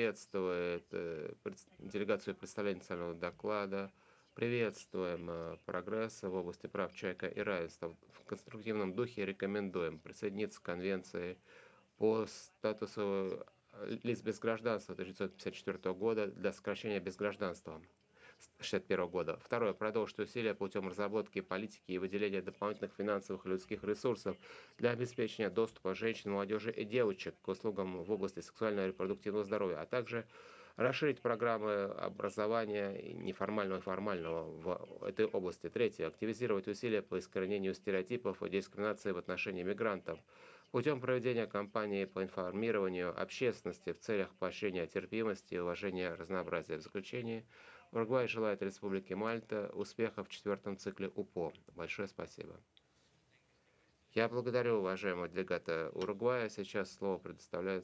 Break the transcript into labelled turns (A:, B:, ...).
A: приветствует делегацию представления национального доклада. Приветствуем прогресс в области прав человека и равенства. В конструктивном духе рекомендуем присоединиться к Конвенции по статусу лиц без гражданства 1954 года для сокращения безгражданства 1961 года. Второе. Продолжить усилия путем разработки политики и выделения дополнительных финансовых и людских ресурсов для обеспечения доступа женщин, молодежи и девочек к услугам в области сексуального и репродуктивного здоровья, а также расширить программы образования неформального и формального в этой области. Третье. Активизировать усилия по искоренению стереотипов и дискриминации в отношении мигрантов путем проведения кампании по информированию общественности в целях поощрения терпимости и уважения разнообразия. В заключение, Уругвай желает Республике Мальта успехов в четвертом цикле УПО. Большое спасибо. Я благодарю уважаемого делегата Уругвая. Сейчас слово предоставляется